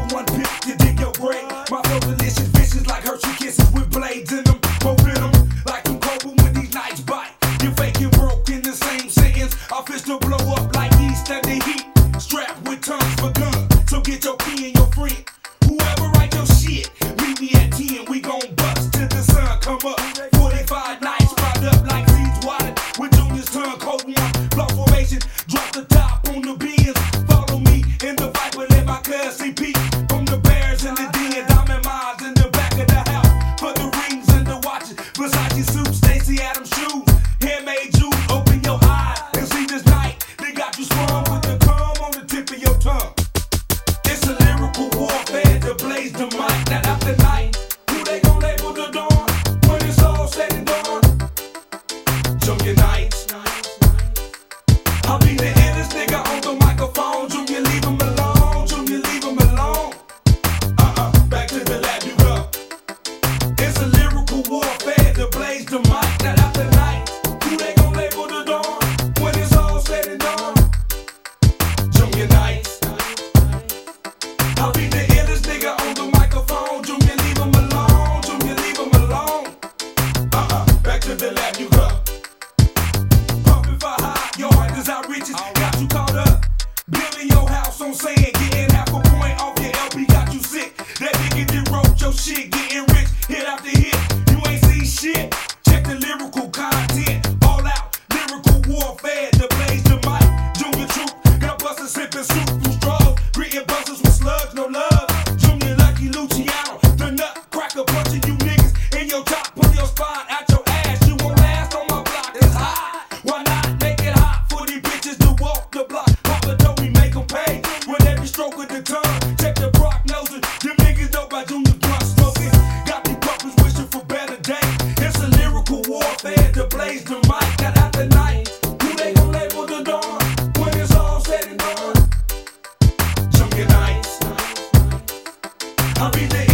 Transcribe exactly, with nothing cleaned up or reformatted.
one pick to dig your grave. My flow delicious, vicious like Hershey kisses with blades in them. Both in them, like them Cobra when these nights bite. You fake and broke in the same sentence. Our fists will blow up like yeast under heat. Strapped with tons for guns, so get your key and your friend. Whoever write your shit, meet me at ten. We gon' bust till the sun come up. forty-five nights, propped up like seeds watered. With Junior's tongue, cold one. Block formation, drop the top on the beans. Follow me in the fight, but let my cuz C P. From the bears and the den, diamond mines in the back of the house. For the rings and the watches, Versace suits, Stacey Adams shoes. Handmade juice, open your eyes and see this night. They got you sprung with the cum on the tip of your tongue. It's a lyrical warfare to blaze the mic. Night after night, who they gon' label the dawn? When it's all said and done, Junior Nights. I'll be the illest nigga on the microphone. Junior, leave him alone. Junior, leave him alone. Uh-uh, back to the lab you go. It's a lyrical warfare to blaze the mic. Night after night, who they gon' label the dawn? When it's all said and done, Junior Nights. I'll be the illest nigga on the microphone. Junior, leave him alone. Junior, leave him alone. Uh-uh, back to the lab you go. Pumping for high, your heart desire riches. Got you caught up. Building your house on sand, getting half a point off your L P. Got you sick. That nigga that wrote your shit, getting rich, hit after hit. You ain't seen shit. Check the lyrical content. All out, lyrical warfare to blaze the mic. Junior Troop, got busters sipping soup through straws. Greeting busters with slugs, no love. Junior Lucky Luciano, the nutcracker punching you niggas in your top, pull your spine out your ass. You won't last on my block, it's hot. Why not make it hot for these bitches to walk the block? Papa told me make them pay with every stroke of the tongue. Check the prognosis, them niggas know about Junior blunt smoking. Got these puppets wishing for better days. It's a lyrical warfare to blaze the mic. Night after night, who they gon' label the dawn? When it's all said and done, Junior Nights. I'll be the